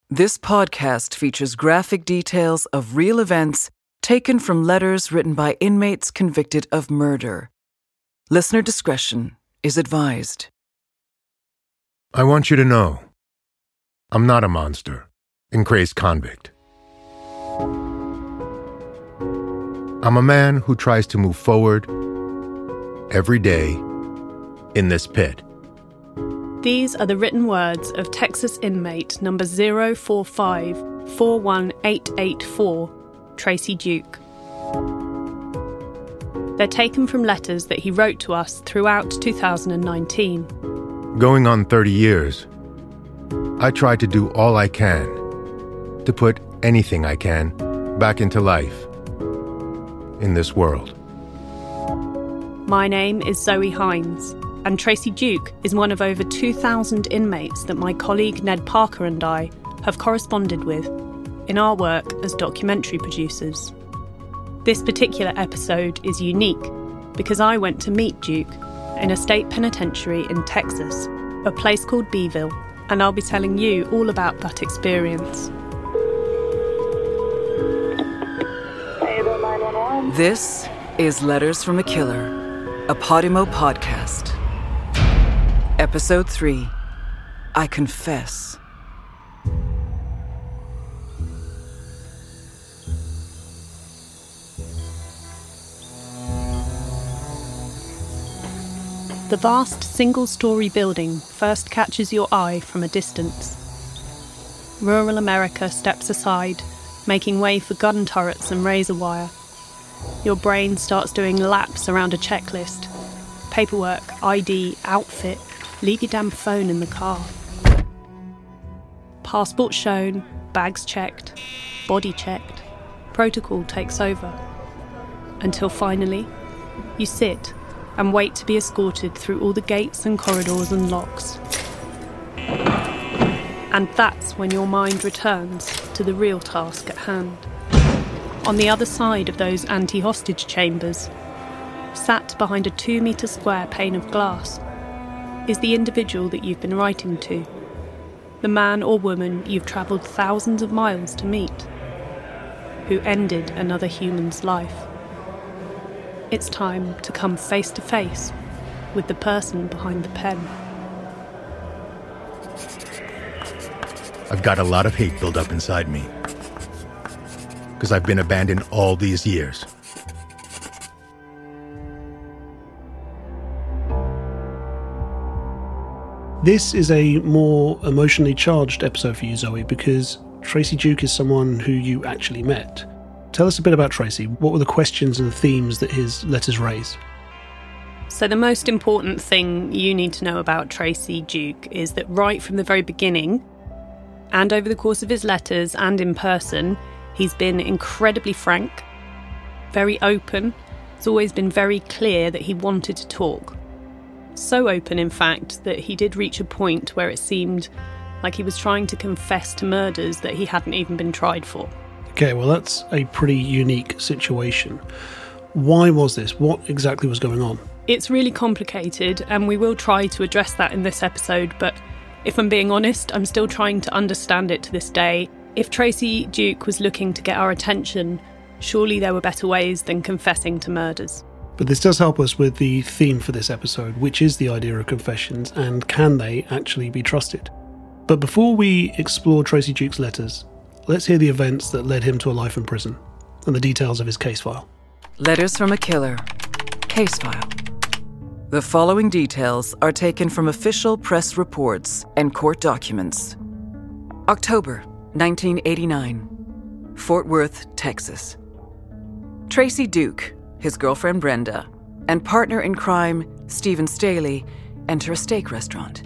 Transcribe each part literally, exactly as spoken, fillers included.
This podcast features graphic details of real events taken from letters written by inmates convicted of murder. Listener discretion is advised. I want you to know, I'm not a monster and crazed convict. I'm a man who tries to move forward every day in this pit. These are the written words of Texas inmate number zero four five four one eight eight four, Tracy Duke. They're taken from letters that he wrote to us throughout two thousand nineteen. Going on thirty years, I try to do all I can to put anything I can back into life in this world. My name is Zoe Hines, and Tracy Duke is one of over two thousand inmates that my colleague Ned Parker and I have corresponded with in our work as documentary producers. This particular episode is unique because I went to meet Duke in a state penitentiary in Texas, a place called Beeville, and I'll be telling you all about that experience. This is Letters from a Killer, a Podimo podcast. Episode three, I Confess. The vast single-storey building first catches your eye from a distance. Rural America steps aside, making way for gun turrets and razor wire. Your brain starts doing laps around a checklist. Paperwork, I D, outfit, leave your damn phone in the car. Passport shown, bags checked, body checked. Protocol takes over. Until finally, you sit and wait to be escorted through all the gates and corridors and locks. And that's when your mind returns to the real task at hand. On the other side of those anti-hostage chambers, sat behind a two-metre square pane of glass, is the individual that you've been writing to, the man or woman you've travelled thousands of miles to meet, who ended another human's life. It's time to come face to face with the person behind the pen. I've got a lot of hate built up inside me because I've been abandoned all these years. This is a more emotionally charged episode for you, Zoe, because Tracy Duke is someone who you actually met. Tell us a bit about Tracy. What were the questions and the themes that his letters raise? So the most important thing you need to know about Tracy Duke is that right from the very beginning, and over the course of his letters and in person, he's been incredibly frank, very open. It's always been very clear that he wanted to talk. So open, in fact, that he did reach a point where it seemed like he was trying to confess to murders that he hadn't even been tried for. Okay, well, that's a pretty unique situation. Why was this? What exactly was going on? It's really complicated, and we will try to address that in this episode, but if I'm being honest, I'm still trying to understand it to this day. If Tracy Duke was looking to get our attention, surely there were better ways than confessing to murders. But this does help us with the theme for this episode, which is the idea of confessions, and can they actually be trusted? But before we explore Tracy Duke's letters, let's hear the events that led him to a life in prison, and the details of his case file. Letters from a Killer, case file. The following details are taken from official press reports and court documents. October nineteen eighty-nine, Fort Worth, Texas. Tracy Duke, his girlfriend Brenda, and partner in crime Stephen Staley enter a steak restaurant.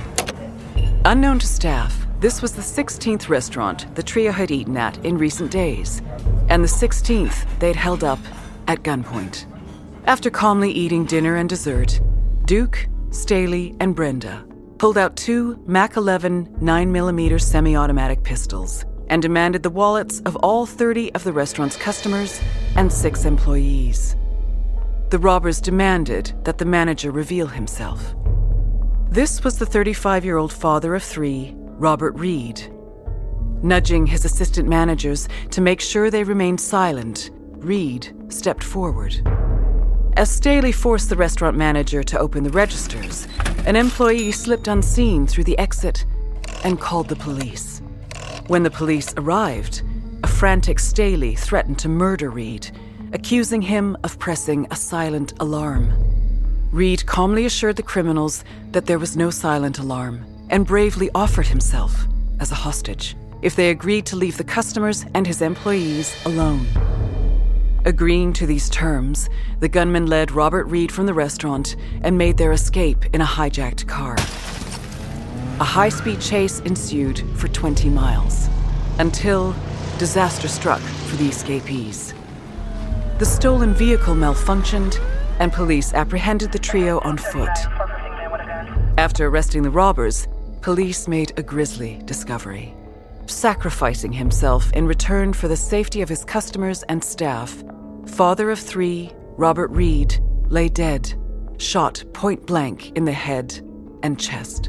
Unknown to staff, this was the sixteenth restaurant the trio had eaten at in recent days, and the sixteenth they'd held up at gunpoint. After calmly eating dinner and dessert, Duke, Staley, and Brenda pulled out two Mac eleven nine millimeter semi-automatic pistols and demanded the wallets of all thirty of the restaurant's customers and six employees. The robbers demanded that the manager reveal himself. This was the thirty-five-year-old father of three, Robert Reed. Nudging his assistant managers to make sure they remained silent, Reed stepped forward. As Staley forced the restaurant manager to open the registers, an employee slipped unseen through the exit and called the police. When the police arrived, a frantic Staley threatened to murder Reed, accusing him of pressing a silent alarm. Reed calmly assured the criminals that there was no silent alarm and bravely offered himself as a hostage if they agreed to leave the customers and his employees alone. Agreeing to these terms, the gunman led Robert Reed from the restaurant and made their escape in a hijacked car. A high-speed chase ensued for twenty miles, until disaster struck for the escapees. The stolen vehicle malfunctioned, and police apprehended the trio on foot. After arresting the robbers, police made a grisly discovery. Sacrificing himself in return for the safety of his customers and staff, father of three, Robert Reed, lay dead, shot point blank in the head and chest.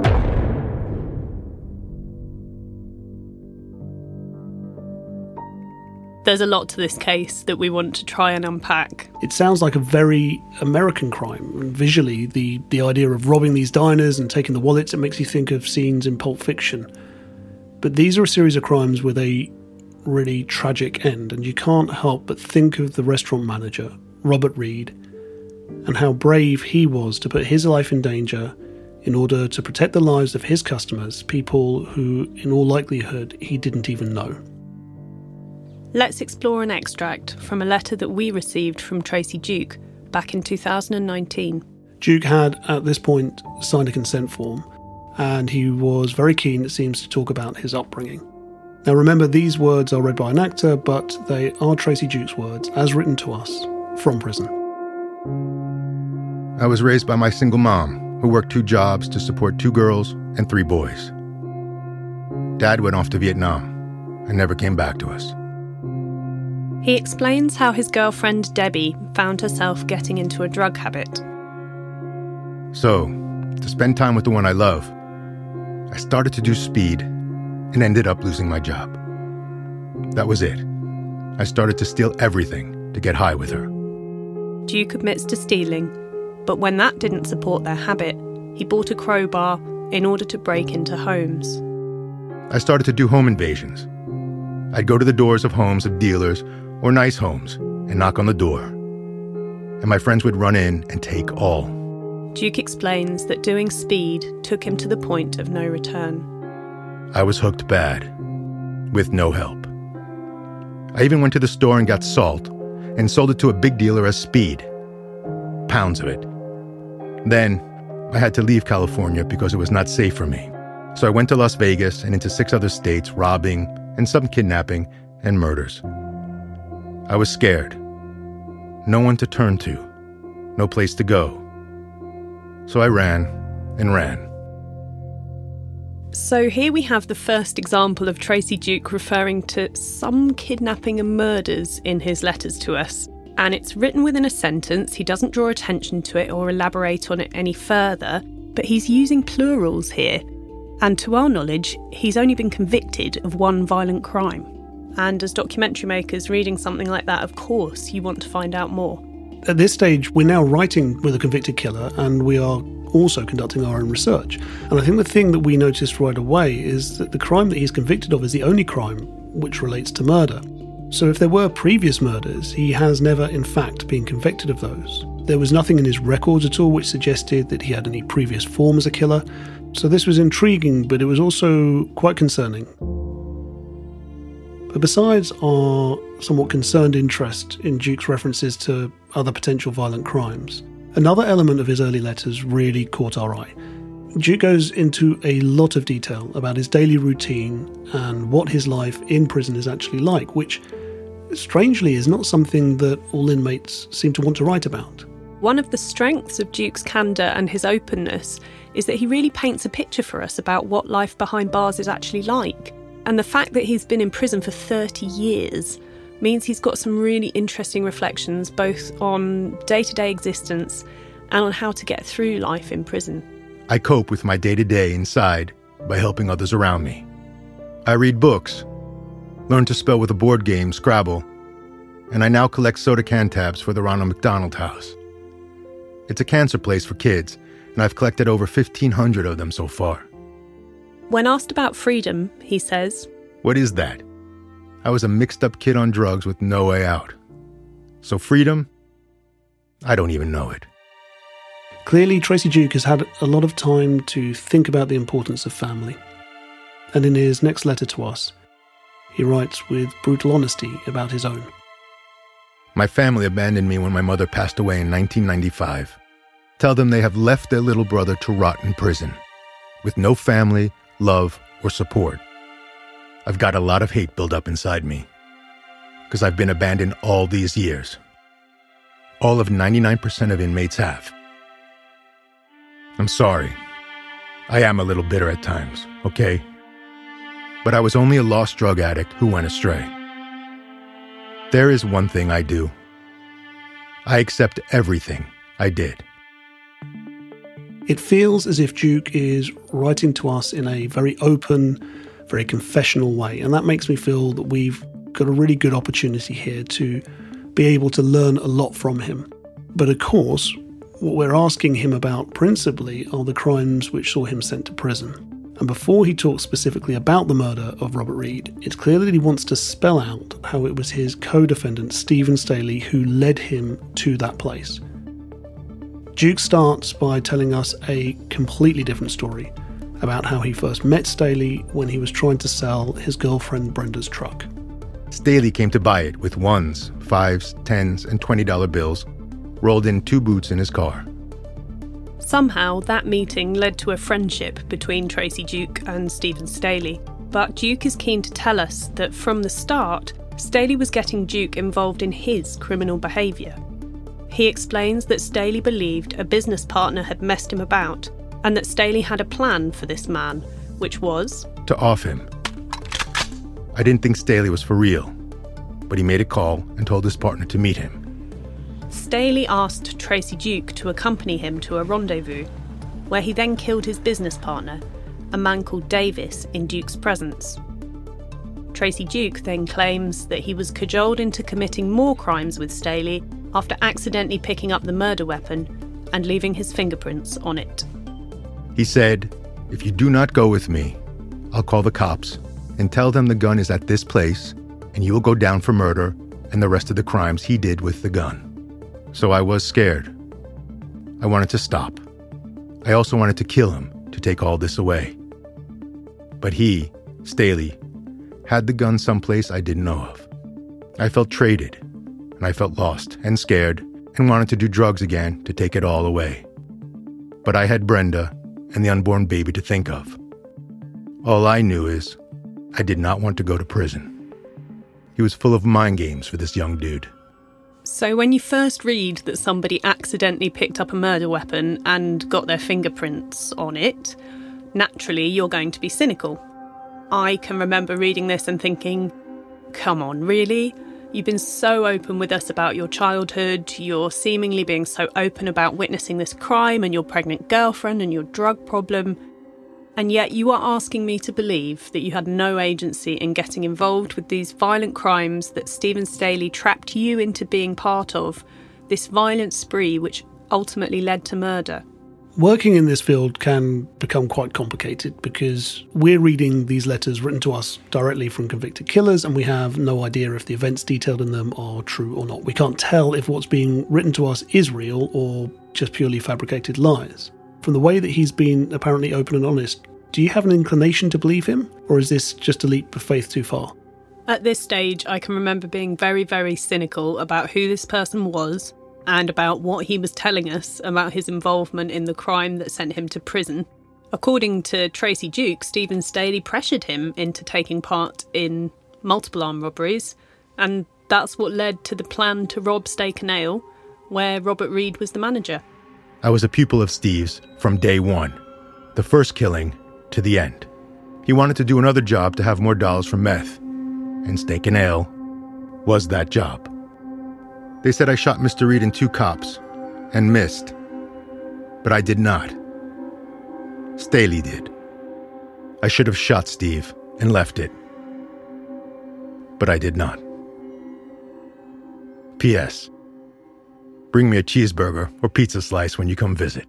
There's a lot to this case that we want to try and unpack. It sounds like a very American crime. And visually, the, the idea of robbing these diners and taking the wallets, it makes you think of scenes in Pulp Fiction. But these are a series of crimes with a really tragic end, and you can't help but think of the restaurant manager, Robert Reed, and how brave he was to put his life in danger in order to protect the lives of his customers, people who, in all likelihood, he didn't even know. Let's explore an extract from a letter that we received from Tracy Duke back in two thousand nineteen. Duke had, at this point, signed a consent form, and he was very keen, it seems, to talk about his upbringing. Now remember, these words are read by an actor, but they are Tracy Duke's words, as written to us from prison. I was raised by my single mom, who worked two jobs to support two girls and three boys. Dad went off to Vietnam and never came back to us. He explains how his girlfriend Debbie found herself getting into a drug habit. So, to spend time with the one I love, I started to do speed and ended up losing my job. That was it. I started to steal everything to get high with her. Duke admits to stealing, but when that didn't support their habit, he bought a crowbar in order to break into homes. I started to do home invasions. I'd go to the doors of homes of dealers or nice homes and knock on the door. And my friends would run in and take all. Duke explains that doing speed took him to the point of no return. I was hooked bad, with no help. I even went to the store and got salt and sold it to a big dealer as speed. Pounds of it. Then, I had to leave California because it was not safe for me. So I went to Las Vegas and into six other states, robbing and some kidnapping and murders. I was scared. No one to turn to. No place to go. So I ran and ran. So here we have the first example of Tracy Duke referring to some kidnapping and murders in his letters to us. And it's written within a sentence. He doesn't draw attention to it or elaborate on it any further, but he's using plurals here. And to our knowledge, he's only been convicted of one violent crime. And as documentary makers reading something like that, of course, you want to find out more. At this stage, we're now writing with a convicted killer, and we are also conducting our own research. And I think the thing that we noticed right away is that the crime that he's convicted of is the only crime which relates to murder. So if there were previous murders, he has never in fact been convicted of those. There was nothing in his records at all which suggested that he had any previous form as a killer. So this was intriguing, but it was also quite concerning. But besides our somewhat concerned interest in Duke's references to other potential violent crimes, another element of his early letters really caught our eye. Duke goes into a lot of detail about his daily routine and what his life in prison is actually like, which, strangely, is not something that all inmates seem to want to write about. One of the strengths of Duke's candour and his openness is that he really paints a picture for us about what life behind bars is actually like. And the fact that he's been in prison for thirty years means he's got some really interesting reflections both on day-to-day existence and on how to get through life in prison. I cope with my day-to-day inside by helping others around me. I read books, learn to spell with a board game, Scrabble, and I now collect soda can tabs for the Ronald McDonald House. It's a cancer place for kids, and I've collected over fifteen hundred of them so far. When asked about freedom, he says, What is that? I was a mixed-up kid on drugs with no way out. So freedom? I don't even know it. Clearly, Tracy Duke has had a lot of time to think about the importance of family. And in his next letter to us, he writes with brutal honesty about his own. My family abandoned me when my mother passed away in nineteen ninety-five. Tell them they have left their little brother to rot in prison, with no family, love, or support. I've got a lot of hate built up inside me, because I've been abandoned all these years. All of ninety-nine percent of inmates have. I'm sorry. I am a little bitter at times, okay? But I was only a lost drug addict who went astray. There is one thing I do. I accept everything I did. It feels as if Duke is writing to us in a very open, very confessional way, and that makes me feel that we've got a really good opportunity here to be able to learn a lot from him. But of course, what we're asking him about principally are the crimes which saw him sent to prison. And before he talks specifically about the murder of Robert Reed, it's clear that he wants to spell out how it was his co-defendant Stephen Staley who led him to that place. Duke starts by telling us a completely different story about how he first met Staley when he was trying to sell his girlfriend Brenda's truck. Staley came to buy it with ones, fives, tens, and twenty dollar bills rolled in two boots in his car. Somehow, that meeting led to a friendship between Tracy Duke and Stephen Staley. But Duke is keen to tell us that from the start, Staley was getting Duke involved in his criminal behaviour. He explains that Staley believed a business partner had messed him about, and that Staley had a plan for this man, which was to off him. I didn't think Staley was for real, but he made a call and told his partner to meet him. Staley asked Tracy Duke to accompany him to a rendezvous, where he then killed his business partner, a man called Davis, in Duke's presence. Tracy Duke then claims that he was cajoled into committing more crimes with Staley after accidentally picking up the murder weapon and leaving his fingerprints on it. He said, "If you do not go with me, I'll call the cops and tell them the gun is at this place, and you will go down for murder and the rest of the crimes he did with the gun." So I was scared. I wanted to stop. I also wanted to kill him to take all this away. But he, Staley, had the gun someplace I didn't know of. I felt traded, and I felt lost and scared and wanted to do drugs again to take it all away. But I had Brenda and the unborn baby to think of. All I knew is I did not want to go to prison. He was full of mind games for this young dude. So when you first read that somebody accidentally picked up a murder weapon and got their fingerprints on it, naturally you're going to be cynical. I can remember reading this and thinking, come on, really? You've been so open with us about your childhood, you're seemingly being so open about witnessing this crime and your pregnant girlfriend and your drug problem, and yet you are asking me to believe that you had no agency in getting involved with these violent crimes that Stephen Staley trapped you into being part of, this violent spree which ultimately led to murder. Working in this field can become quite complicated because we're reading these letters written to us directly from convicted killers, and we have no idea if the events detailed in them are true or not. We can't tell if what's being written to us is real or just purely fabricated lies. From the way that he's been apparently open and honest, do you have an inclination to believe him, or is this just a leap of faith too far? At this stage, I can remember being very, very cynical about who this person was and about what he was telling us about his involvement in the crime that sent him to prison. According to Tracy Duke, Stephen Staley pressured him into taking part in multiple armed robberies, and that's what led to the plan to rob Steak and Ale, where Robert Reed was the manager. I was a pupil of Steve's from day one, the first killing to the end. He wanted to do another job to have more dollars from meth, and Steak and Ale was that job. They said I shot Mister Reed and two cops, and missed. But I did not. Staley did. I should have shot Steve and left it. but I did not. P S. Bring me a cheeseburger or pizza slice when you come visit.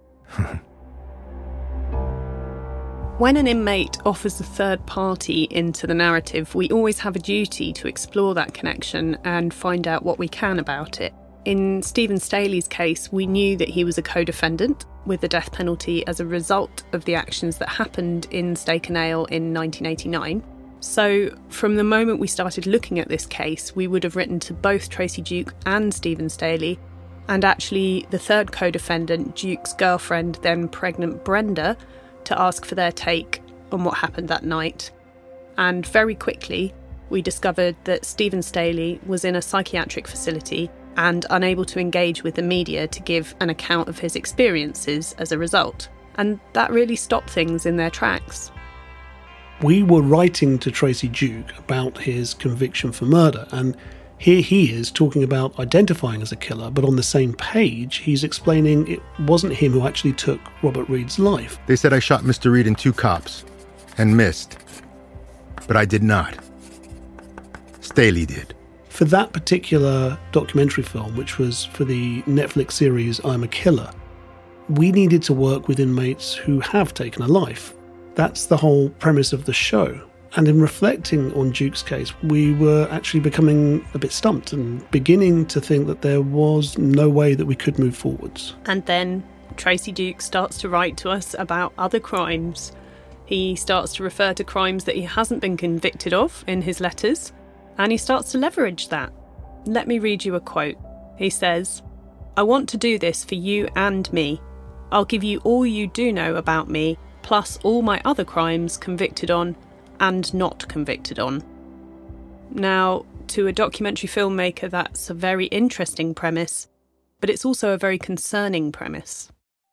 When an inmate offers a third party into the narrative, we always have a duty to explore that connection and find out what we can about it. In Stephen Staley's case, we knew that he was a co-defendant with the death penalty as a result of the actions that happened in Steak and Ale in nineteen eighty-nine. So from the moment we started looking at this case, we would have written to both Tracy Duke and Stephen Staley, and actually the third co-defendant, Duke's girlfriend, then pregnant Brenda, to ask for their take on what happened that night. And very quickly, we discovered that Stephen Staley was in a psychiatric facility and unable to engage with the media to give an account of his experiences as a result. And that really stopped things in their tracks. We were writing to Tracy Duke about his conviction for murder, and here he is talking about identifying as a killer, but on the same page, he's explaining it wasn't him who actually took Robert Reed's life. They said I shot Mister Reed and two cops, and missed. But I did not. Staley did. For that particular documentary film, which was for the Netflix series I'm a Killer, we needed to work with inmates who have taken a life. That's the whole premise of the show. And in reflecting on Duke's case, we were actually becoming a bit stumped and beginning to think that there was no way that we could move forwards. And then Tracy Duke starts to write to us about other crimes. He starts to refer to crimes that he hasn't been convicted of in his letters, and he starts to leverage that. Let me read you a quote. He says, "I want to do this for you and me. I'll give you all you do know about me, plus all my other crimes convicted on and not convicted on." Now, to a documentary filmmaker, that's a very interesting premise, but it's also a very concerning premise.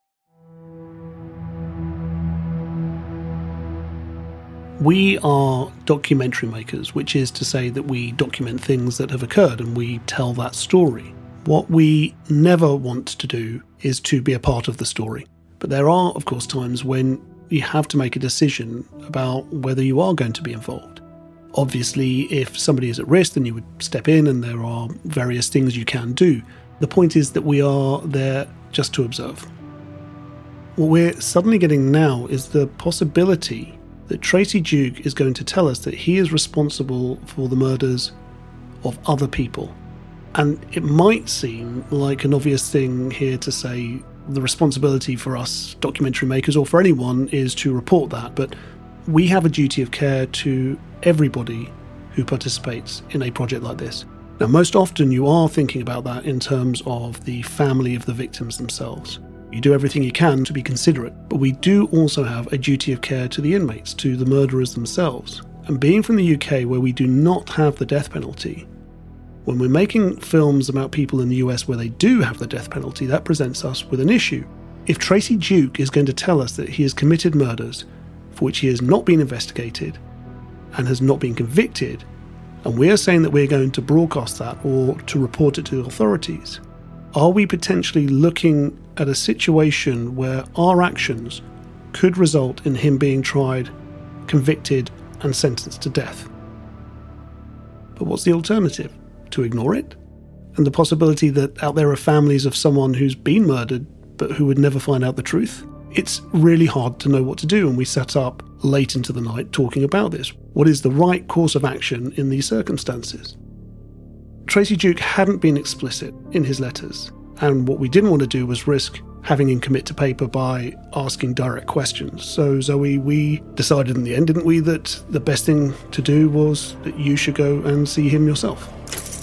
We are documentary makers, which is to say that we document things that have occurred and we tell that story. What we never want to do is to be a part of the story. But there are, of course, times when you have to make a decision about whether you are going to be involved. Obviously, if somebody is at risk, then you would step in and there are various things you can do. The point is that we are there just to observe. What we're suddenly getting now is the possibility that Tracy Duke is going to tell us that he is responsible for the murders of other people. And it might seem like an obvious thing here to say the responsibility for us documentary makers or for anyone is to report that, but we have a duty of care to everybody who participates in a project like this. Now, most often you are thinking about that in terms of the family of the victims themselves. You do everything you can to be considerate, but we do also have a duty of care to the inmates, to the murderers themselves. And being from the U K, where we do not have the death penalty, when we're making films about people in the U S where they do have the death penalty, that presents us with an issue. If Tracy Duke is going to tell us that he has committed murders for which he has not been investigated and has not been convicted, and we are saying that we're going to broadcast that or to report it to the authorities, are we potentially looking at a situation where our actions could result in him being tried, convicted, and sentenced to death? But what's the alternative? To ignore it? And the possibility that out there are families of someone who's been murdered but who would never find out the truth? It's really hard to know what to do, and we sat up late into the night talking about this. What is the right course of action in these circumstances? Tracy Duke hadn't been explicit in his letters, and what we didn't want to do was risk having him commit to paper by asking direct questions. So, Zoe, we decided in the end, didn't we, that the best thing to do was that you should go and see him yourself.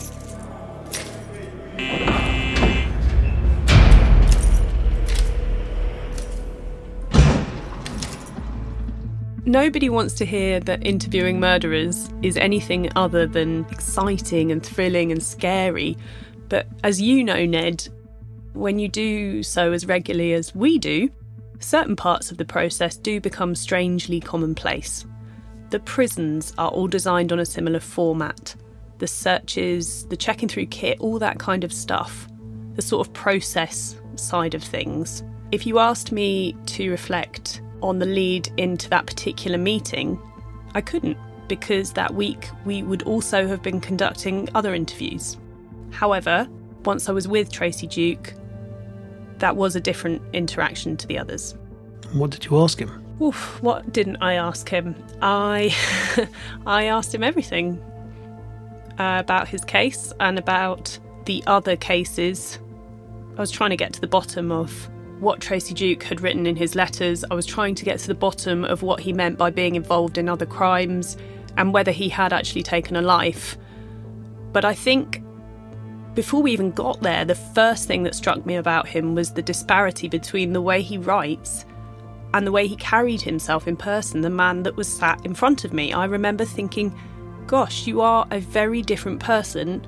Nobody wants to hear that interviewing murderers is anything other than exciting and thrilling and scary. But as you know, Ned, when you do so as regularly as we do, certain parts of the process do become strangely commonplace. The prisons are all designed on a similar format. The searches, the checking through kit, all that kind of stuff. The sort of process side of things. If you asked me to reflect on the lead into that particular meeting, I couldn't. because that week we would also have been conducting other interviews. However, once I was with Tracy Duke, that was a different interaction to the others. What did you ask him? Oof, what didn't I ask him? I I asked him everything uh, about his case and about the other cases. I was trying to get to the bottom of what Tracy Duke had written in his letters. I was trying to get to the bottom of what he meant by being involved in other crimes and whether he had actually taken a life. But I think before we even got there, the first thing that struck me about him was the disparity between the way he writes and the way he carried himself in person, the man that was sat in front of me. I remember thinking, gosh, you are a very different person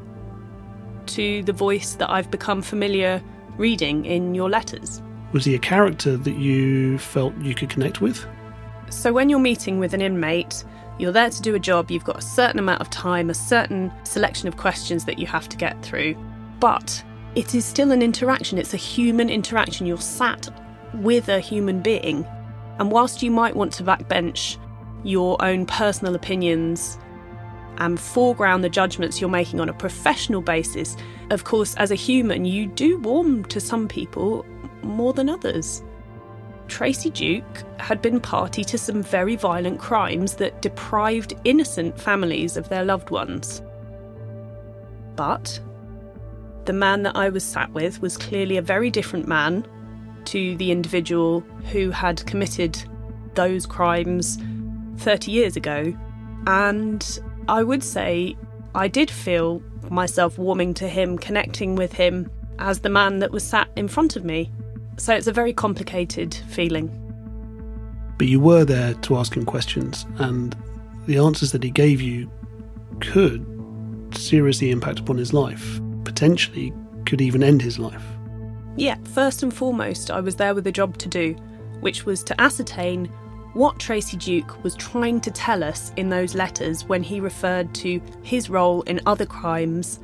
to the voice that I've become familiar reading in your letters. Was he a character that you felt you could connect with? So when you're meeting with an inmate, you're there to do a job, you've got a certain amount of time, a certain selection of questions that you have to get through. But it is still an interaction, it's a human interaction. You're sat with a human being. And whilst you might want to backbench your own personal opinions and foreground the judgments you're making on a professional basis, of course, as a human, you do warm to some people more than others. Tracy Duke had been party to some very violent crimes that deprived innocent families of their loved ones. But the man that I was sat with was clearly a very different man to the individual who had committed those crimes thirty years ago. And I would say I did feel myself warming to him, connecting with him as the man that was sat in front of me. So it's a very complicated feeling. But you were there to ask him questions, and the answers that he gave you could seriously impact upon his life, potentially could even end his life. Yeah, first and foremost, I was there with a job to do, which was to ascertain what Tracy Duke was trying to tell us in those letters when he referred to his role in other crimes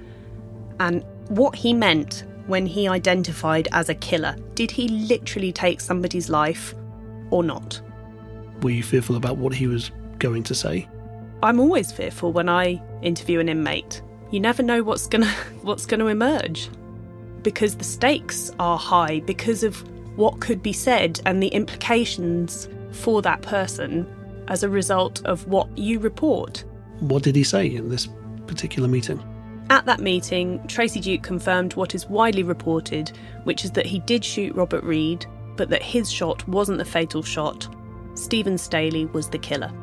and what he meant when he identified as a killer. Did he literally take somebody's life or not? Were you fearful about what he was going to say? I'm always fearful when I interview an inmate. You never know what's gonna what's gonna emerge, because the stakes are high because of what could be said and the implications for that person as a result of what you report. What did he say in this particular meeting? At that meeting, Tracy Duke confirmed what is widely reported, which is that he did shoot Robert Reed, but that his shot wasn't the fatal shot. Stephen Staley was the killer.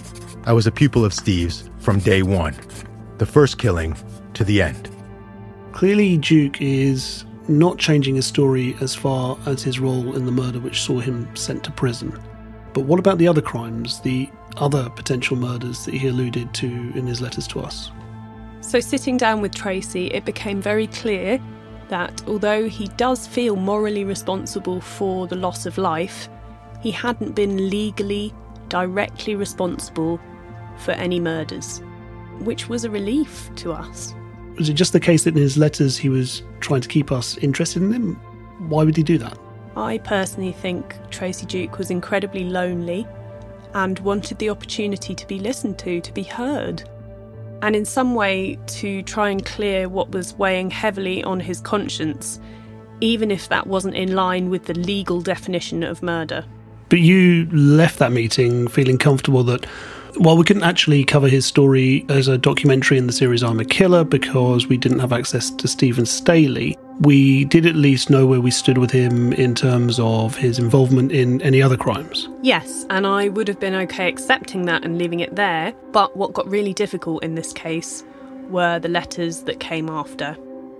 I was a pupil of Steve's from day one, the first killing to the end. Clearly, Duke is not changing his story as far as his role in the murder which saw him sent to prison. But what about the other crimes, the other potential murders that he alluded to in his letters to us? So sitting down with Tracy, it became very clear that although he does feel morally responsible for the loss of life, he hadn't been legally, directly responsible for any murders, which was a relief to us. Was it just the case that in his letters he was trying to keep us interested in him? Why would he do that? I personally think Tracy Duke was incredibly lonely and wanted the opportunity to be listened to, to be heard, and in some way to try and clear what was weighing heavily on his conscience, even if that wasn't in line with the legal definition of murder. But you left that meeting feeling comfortable that while we couldn't actually cover his story as a documentary in the series I'm a Killer because we didn't have access to Stephen Staley, we did at least know where we stood with him in terms of his involvement in any other crimes. Yes, and I would have been okay accepting that and leaving it there, but what got really difficult in this case were the letters that came after.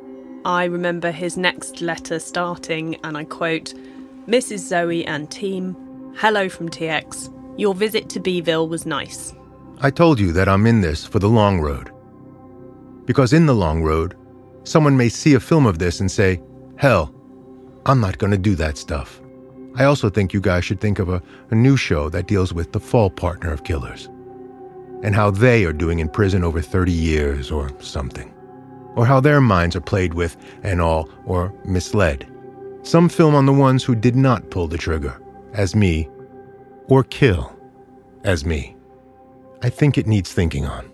I remember his next letter starting, and I quote, "Missus Zoe and team, hello from T X. Your visit to Beeville was nice. I told you that I'm in this for the long road. Because in the long road, someone may see a film of this and say, hell, I'm not going to do that stuff. I also think you guys should think of a, a new show that deals with the fall partner of killers and how they are doing in prison over thirty years or something, or how their minds are played with and all, or misled. Some film on the ones who did not pull the trigger, as me, or kill, as me. I think it needs thinking on.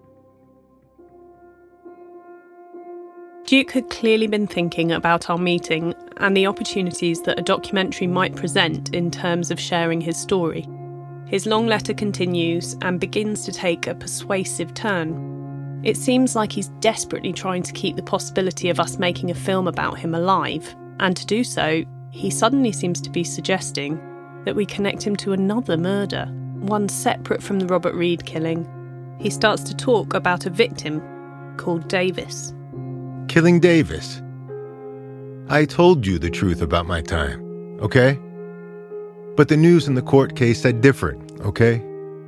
Duke had clearly been thinking about our meeting and the opportunities that a documentary might present in terms of sharing his story. His long letter continues and begins to take a persuasive turn. It seems like he's desperately trying to keep the possibility of us making a film about him alive, and to do so, he suddenly seems to be suggesting that we connect him to another murder, one separate from the Robert Reed killing. He starts to talk about a victim called Davis. Killing Davis? I told you the truth about my time, okay? But the news in the court case said different, okay?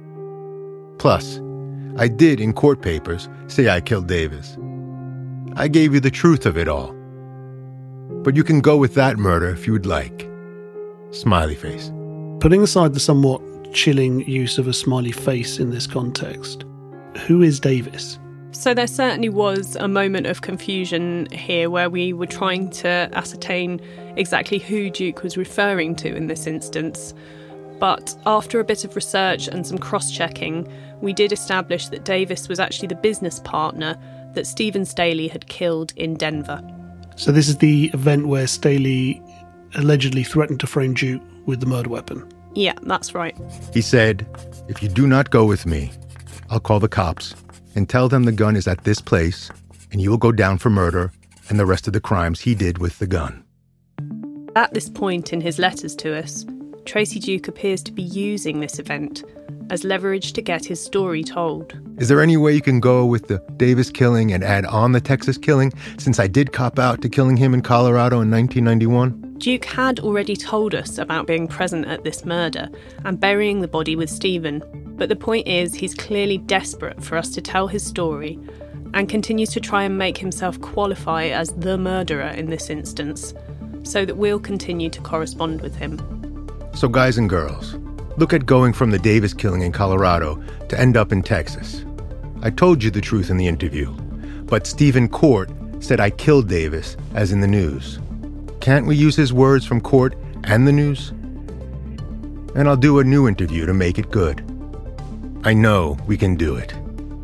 Plus, I did in court papers say I killed Davis. I gave you the truth of it all. But you can go with that murder if you would like. Smiley face. Putting aside the somewhat chilling use of a smiley face in this context, who is Davis? So there certainly was a moment of confusion here where we were trying to ascertain exactly who Duke was referring to in this instance. But after a bit of research and some cross-checking, we did establish that Davis was actually the business partner that Stephen Staley had killed in Denver. So this is the event where Staley allegedly threatened to frame Duke with the murder weapon? Yeah, that's right. He said, if you do not go with me, I'll call the cops and tell them the gun is at this place, and you will go down for murder and the rest of the crimes he did with the gun. At this point in his letters to us, Tracy Duke appears to be using this event as leverage to get his story told. Is there any way you can go with the Davis killing and add on the Texas killing, since I did cop out to killing him in Colorado in nineteen ninety-one? Duke had already told us about being present at this murder and burying the body with Stephen. But the point is, he's clearly desperate for us to tell his story and continues to try and make himself qualify as the murderer in this instance, so that we'll continue to correspond with him. So guys and girls, look at going from the Davis killing in Colorado to end up in Texas. I told you the truth in the interview, but Stephen Court said I killed Davis, as in the news. Can't we use his words from court and the news? And I'll do a new interview to make it good. I know we can do it.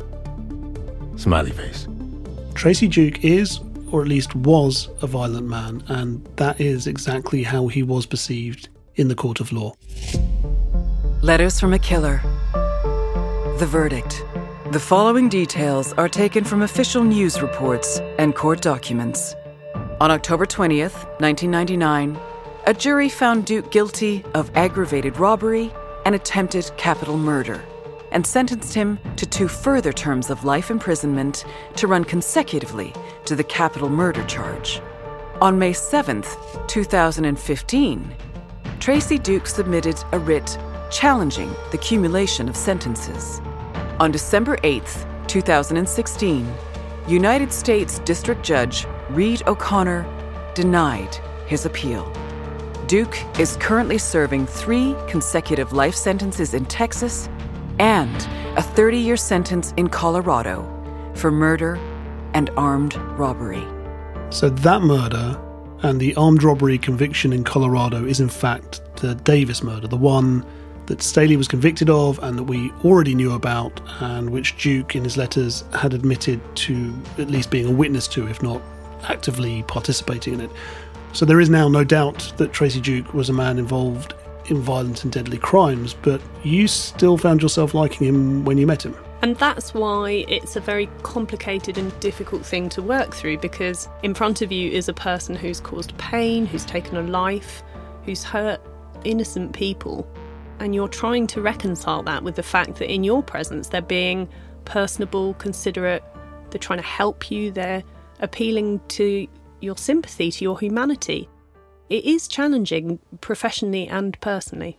Smiley face. Tracy Duke is, or at least was, a violent man, and that is exactly how he was perceived in the court of law. Letters from a Killer. The verdict. The following details are taken from official news reports and court documents. On October twentieth, nineteen ninety-nine, a jury found Duke guilty of aggravated robbery and attempted capital murder, and sentenced him to two further terms of life imprisonment to run consecutively to the capital murder charge. On May seventh, two thousand fifteen, Tracy Duke submitted a writ challenging the cumulation of sentences. On December eighth, two thousand sixteen, United States District Judge Reed O'Connor denied his appeal. Duke is currently serving three consecutive life sentences in Texas and a thirty-year sentence in Colorado for murder and armed robbery. So that murder and the armed robbery conviction in Colorado is in fact the Davis murder, the one that Staley was convicted of and that we already knew about, and which Duke in his letters had admitted to at least being a witness to, if not actively participating in it. So there is now no doubt that Tracy Duke was a man involved in violent and deadly crimes, but you still found yourself liking him when you met him. And that's why it's a very complicated and difficult thing to work through, because in front of you is a person who's caused pain, who's taken a life, who's hurt innocent people. And you're trying to reconcile that with the fact that in your presence they're being personable, considerate, they're trying to help you, they're appealing to your sympathy, to your humanity. It is challenging, professionally and personally.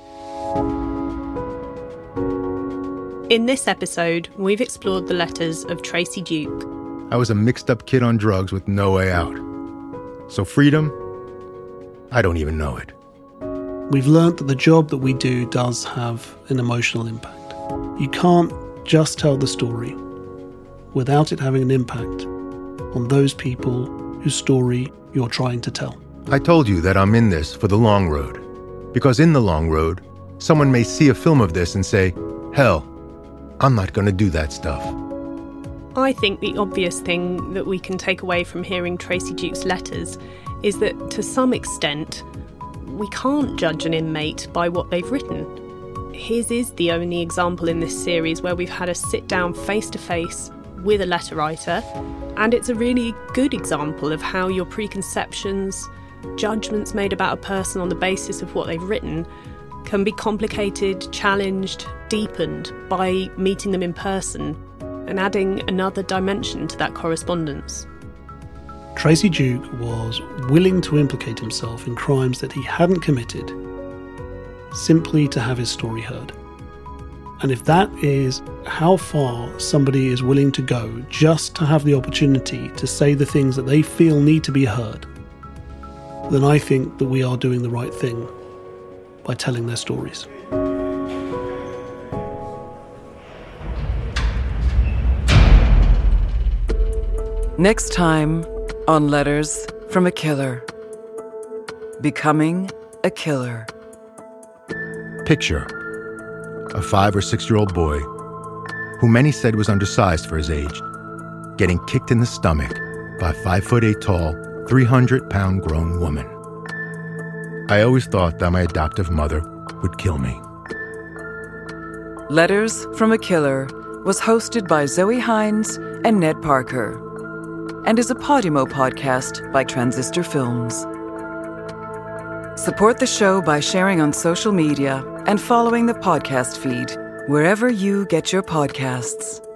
In this episode, we've explored the letters of Tracy Duke. I was a mixed-up kid on drugs with no way out. So freedom? I don't even know it. We've learnt that the job that we do does have an emotional impact. You can't just tell the story without it having an impact on those people whose story you're trying to tell. I told you that I'm in this for the long road. Because in the long road, someone may see a film of this and say, hell, I'm not going to do that stuff. I think the obvious thing that we can take away from hearing Tracy Duke's letters is that, to some extent, we can't judge an inmate by what they've written. His is the only example in this series where we've had a sit-down face-to-face with a letter writer, and it's a really good example of how your preconceptions, judgments made about a person on the basis of what they've written, can be complicated, challenged, deepened by meeting them in person and adding another dimension to that correspondence. Tracy Duke was willing to implicate himself in crimes that he hadn't committed simply to have his story heard. And if that is how far somebody is willing to go just to have the opportunity to say the things that they feel need to be heard, then I think that we are doing the right thing by telling their stories. Next time on Letters from a Killer. Becoming a Killer. Picture a five or six-year-old boy who many said was undersized for his age, getting kicked in the stomach by a five foot eight tall, three hundred pound grown woman. I always thought that my adoptive mother would kill me. Letters from a Killer was hosted by Zoe Hines and Ned Parker, and is a Podimo podcast by Transistor Films. Support the show by sharing on social media and following the podcast feed wherever you get your podcasts.